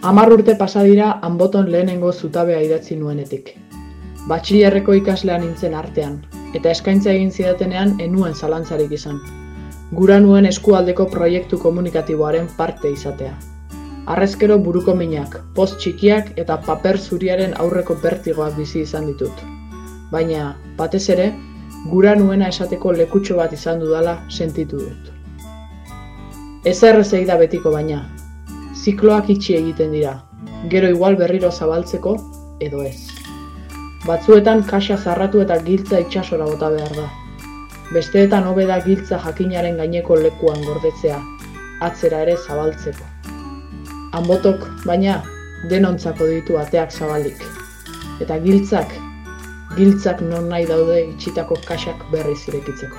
10 urte pasa dira Anboton lehenengo zutabea idatzi nuenetik. Batxilerreko ikaslea nintzen artean, eta eskaintza egin zidatenean enuen zalantzarik izan. Gura nuen eskualdeko proiektu komunikatiboaren parte izatea. Harrezkero buruko minak, post txikiak eta paper zuriaren aurreko bertigoak bizi izan ditut. Baina, batez ere, gura nuena esateko lekutxo bat izan dudala sentitu dut. Ez errezei da betiko baina, zikloak itxi egiten dira, gero igual berriro zabaltzeko edo ez. Batzuetan kaxa zarratu eta giltza itsasora bota behar da. Besteetan hobe da giltza jakinaren gaineko lekuan gordetzea, atzera ere zabaltzeko. Anbotok, baina, denontzako ditu ateak zabalik. Eta giltzak non nahi daude itxitako kaxak berriz irekitzeko.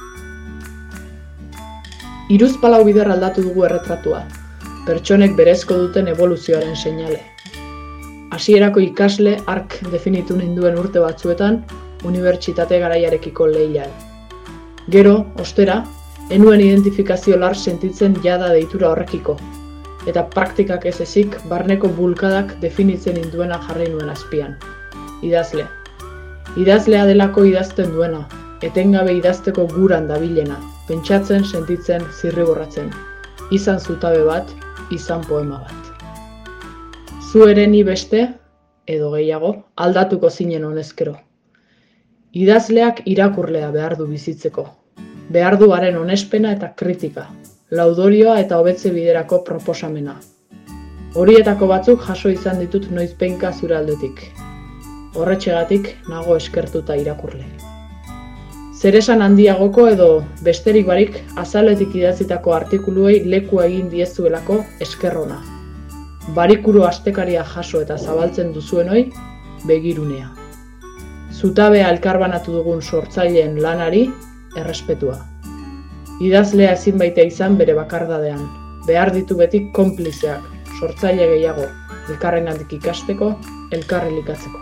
hiruzpalau bider aldatu dugu erretratua, pertsonek berezko duten eboluzioaren seinale. Hasierako ikasle ark definitu ninduen urte batzuetan, unibertsitate garaiarekiko lehian. Gero, ostera, enuen identifikazio lar sentitzen jada deitura horrekiko, eta praktikak ez ezik barneko bulkadak definitzen induena jarri nuen azpian. Idazle. Idazlea delako idazten duena, etengabe idazteko guran dabilena, pentsatzen, sentitzen, zirriborratzen. Izan zutabe bat, izan poema bat. Zu ere ni beste, edo gehiago, aldatuko zinen honezkero. Idazleak irakurlea behar du bizitzeko. Behar du haren onespena eta kritika, laudorioa eta hobetze biderako proposamena. Horietako batzuk jaso izan ditut noizbehinka zure aldetik. Horretxegatik nago eskertuta irakurle. Zeresan handiagoko edo besterik barik azaletik idatzitako artikuluei lekua egin diezuelako eskerrona. Barikuru astekaria jaso eta zabaltzen duzuenoi, begirunea. Zutabea elkarbanatu dugun sortzaileen lanari, errespetua. Idazlea ezin baita izan bere bakardadean, behar ditu beti konplizeak, sortzaile gehiago, elkarrengandik ikasteko, elkarrelikatzeko.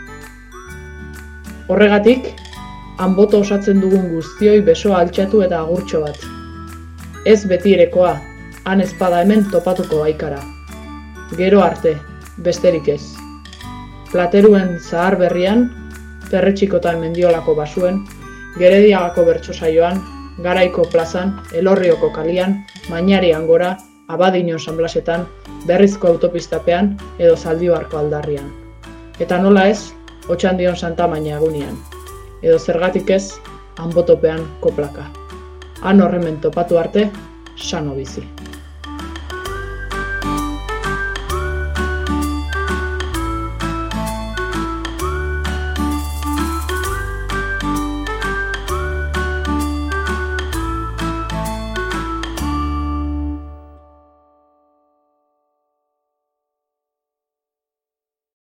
Horregatik, Anboto osatzen dugun guztioi besoa altxatu eta agurtxo bat. Ez beti erekoa, han ezpada hemen topatuko baikara. Gero arte, besterik ez. Plateruen zahar berrian, Perretxikotan Mendiolako basuen, Gerediagako bertsosaioan, Garaiko plazan, Elorrioko kalian, Mañarian gora, Abadiño sanblasetan, Berrizko autopistapean edo Zaldibarko aldarrian. Eta nola ez, Otxandion Santa Maña egunean. Edo zergatik ez, Anbotopean koplaka. Han horremen topatu arte, sano bizi.